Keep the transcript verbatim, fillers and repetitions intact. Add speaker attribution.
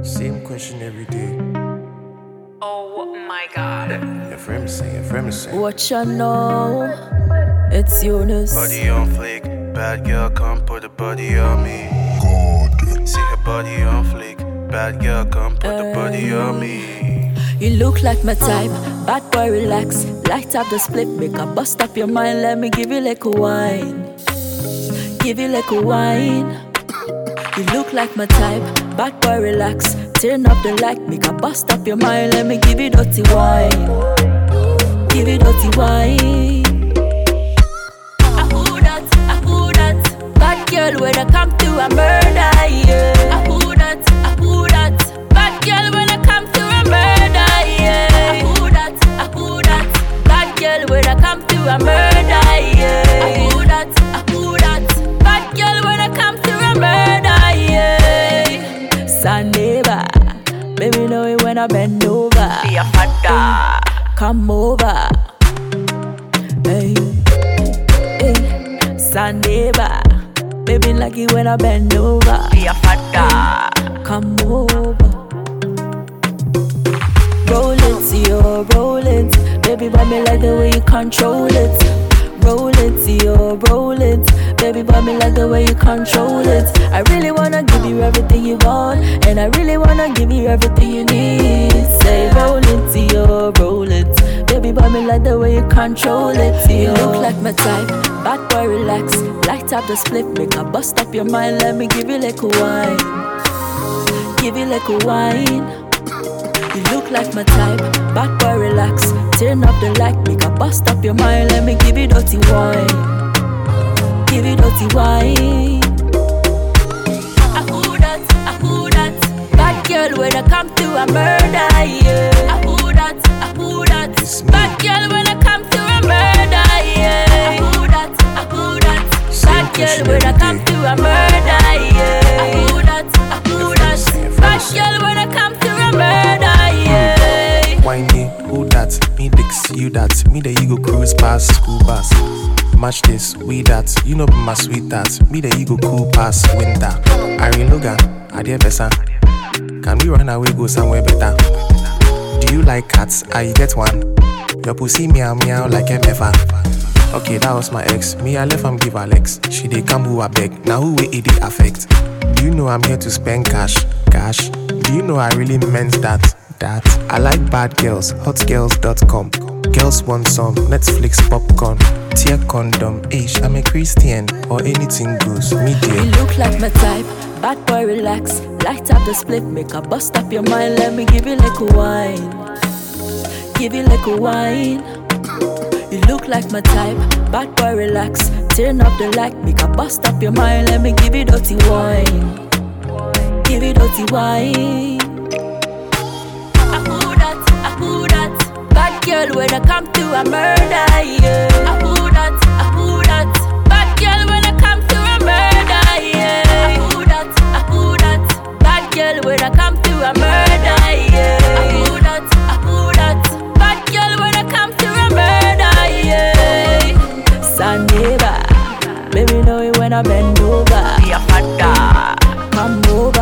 Speaker 1: Same question every day.
Speaker 2: Oh my god.
Speaker 1: Your friend is saying, your friend is saying.
Speaker 3: What you know? It's Eunice.
Speaker 4: Body on flick, bad girl come put the body on me.
Speaker 1: God.
Speaker 4: See her body on flick, bad girl come put the body on me.
Speaker 3: You look like my type, bad boy relax. Light up the split, make a bust up your mind. Let me give you like a wine. Give you like a wine. You look like my type, bad boy relax. Turn up the light, make a bust up your mind. Let me give you dirty wine. Give you dirty wine. I who that, I who that. Bad girl when I come to a murder, yeah. I who that, I who that. Bad girl when I come to a murder, yeah. I who that, I who that. Bad girl when I come to a murder, yeah. I who that, I who that. Bad girl when I come to a murder, yeah. Saneva, baby know it when I bend over.
Speaker 2: Be a fada.
Speaker 3: Come over, hey, hey. Saneva, baby like it when I bend over.
Speaker 2: Be a fada.
Speaker 3: Come over. Roll it, yo, roll it. Baby, but me like the way you control it. Roll it, yo, roll it. Baby, but me like the way you control it. I really wanna give you everything you want, and I really wanna give you everything you need. Say roll it, yo, roll it. Baby, but me like the way you control it. You look like my type, bad boy relax. Light up the split, make a bust up your mind. Let me give you like a wine. Give you like a wine. You look like my type, bad boy relax. Turn up the light, make a bust up your mind. Let me give you dirty wine. Give you dirty wine. I who that, I who that. Bad girl when I come to a murder, yeah. I who that, I who that. Bad girl when I come to a murder, yeah. I who that, I who that. Bad girl when I come to a murder, yeah. I who that, I who that. Bad girl when I come to a murder, yeah.
Speaker 1: Why me? Who that? Me dicks, you that. Me the ego cruise past school bus. Match this, we that. You know my sweetheart. Me the ego cool past winter. Irene Logan, Adia Bessa. Can we run away, go somewhere better? Do you like cats? I get one. Your pussy meow meow like a mefa. Okay, that was my ex. Me, I left am give Alex. She dey come who I beg. Now who will it dey affect? Do you know I'm here to spend cash? Cash? Do you know I really meant that? That I like bad girls, hot girls dot com. Girls want some Netflix popcorn. Tear condom, age, I'm a Christian. Or anything goes, me dear.
Speaker 3: You look like my type, bad boy relax. Light up the split, make a bust up your mind. Let me give you like a wine. Give you like a wine. You look like my type, bad boy relax. Turn up the light, make a bust up your mind. Let me give you dirty wine. Give you dirty wine. I who that, I who that. Bad girl when I come to a murder, yeah. I who that, I who that. Bad girl when I come to a murder, yeah. I who that, I who that. Bad girl when I come to a murder, yeah. I who that, I who that. Bad girl when I come to a murder, yeah. Saneva, baby know it when I bend over.
Speaker 2: Be a fada.
Speaker 3: Come over.